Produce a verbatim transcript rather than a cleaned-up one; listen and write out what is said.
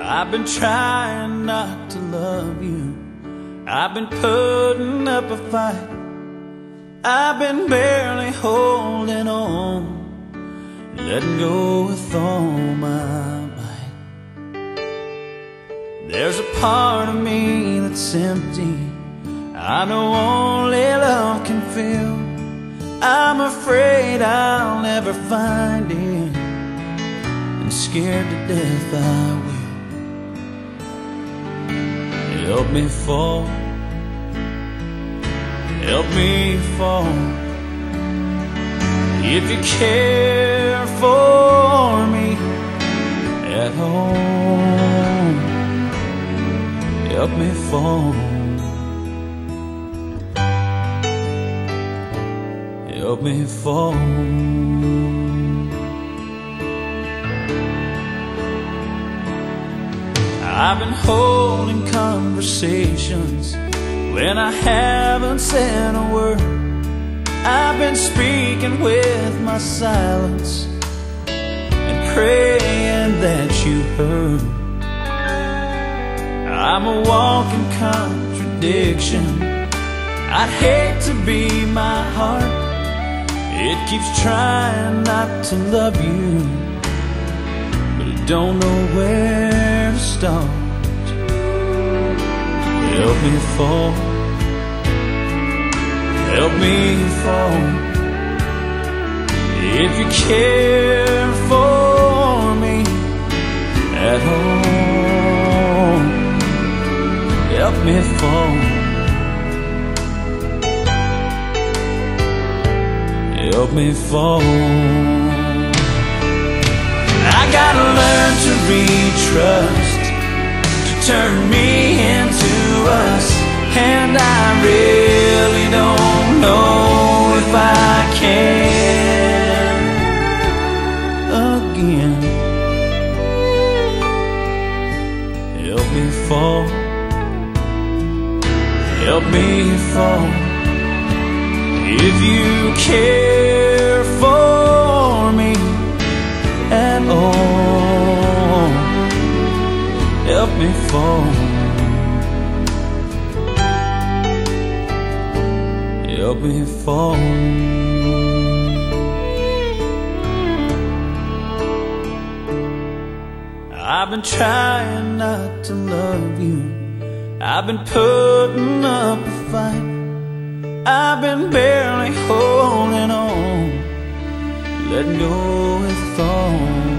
I've been trying not to love you. I've been putting up a fight. I've been barely holding on, letting go with all my might. There's a part of me that's empty, I know only love can fill. I'm afraid I'll never find it, and scared to death I will. Help me fall, help me fall. If you care for me at home, help me fall, help me fall. I've been holding conversations when I haven't said a word. I've been speaking with my silence and praying that you heard. I'm a walking contradiction. I'd hate to be my heart. It keeps trying not to love you, but it don't know where to start. Help me fall, help me fall. If you care for me at home, help me fall, help me fall. I gotta learn to retrust, to turn me into us, and I really don't know if I can again. Help me fall, help me fall. If you care for me at all, help me fall, help me fall. I've been trying not to love you. I've been putting up a fight. I've been barely holding on, letting go with all